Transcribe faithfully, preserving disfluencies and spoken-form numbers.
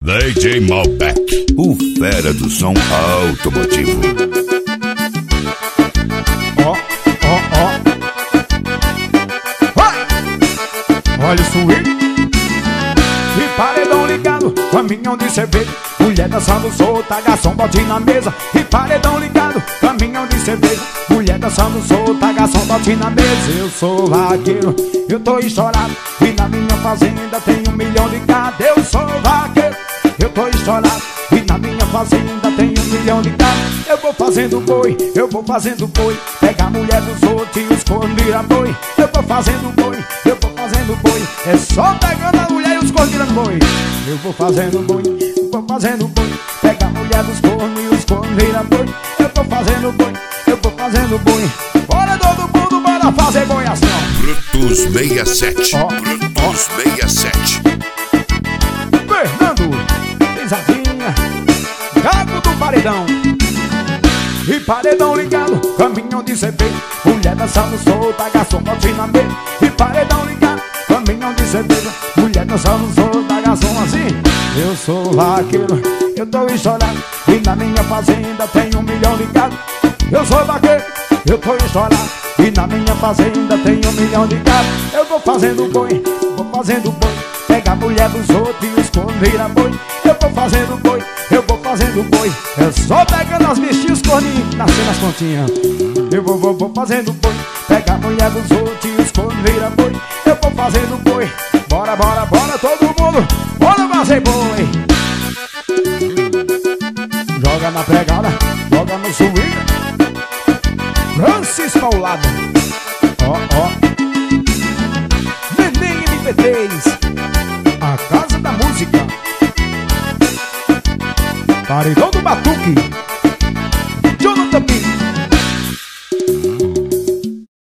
D J Malbec, o fera do som automotivo. Ó, ó, ó. Olha o swing. E paredão ligado, caminhão de cerveja, mulher dançando solta, garçom bote na mesa. E paredão ligado, caminhão de cerveja, mulher dançando solta, garçom bote na mesa. Eu sou vaqueiro, eu tô estourado, e na minha fazenda tem um milhão de gado. Eu sou vaqueiro, eu tô estourado, e na minha fazenda tem um milhão de gado. Eu vou fazendo boi, eu vou fazendo boi, pega a mulher dos outros e os cornos vira boi. Eu vou fazendo boi, eu vou fazendo boi, é só pegando a mulher e os cornos virando boi. Eu vou fazendo boi, eu vou fazendo boi, pega a mulher dos cornos e os cornos vira boi. Eu vou fazendo boi, eu vou fazendo boi, bora todo mundo, bora fazer boi assim, ó. Brutus sessenta e sete, Ó, Brutus sessenta e sete. Fernando, pisadinha, gato do paredão. E paredão ligado, caminhão de cerveja, mulher dançando solta, garçom bote na mesa. E paredão ligado, caminhão de cerveja, mulher dançando solta, garçom assim. Eu sou vaqueiro, eu tô estourado, e na minha fazenda tem um milhão de gado. Eu sou vaqueiro, eu tô estourado, e na minha fazenda tem um milhão de gado. Eu vou fazendo boi, vou fazendo boi, pega a mulher dos outros e os cornos vira boi. Eu vou fazendo boi, eu vou fazendo boi, é só pegando as bichinhas, os corninhos, nascendo as pontinhas. Eu vou, vou, vou fazendo boi, pega a mulher dos outros e os cornos vira boi. Eu vou fazendo boi, bora, bora, bora todo mundo, bora fazer boi. Joga na pegada, joga no swing, Francis Paulada. Ó, ó, Neném M P três, a casa da música. Paredão do Batuque.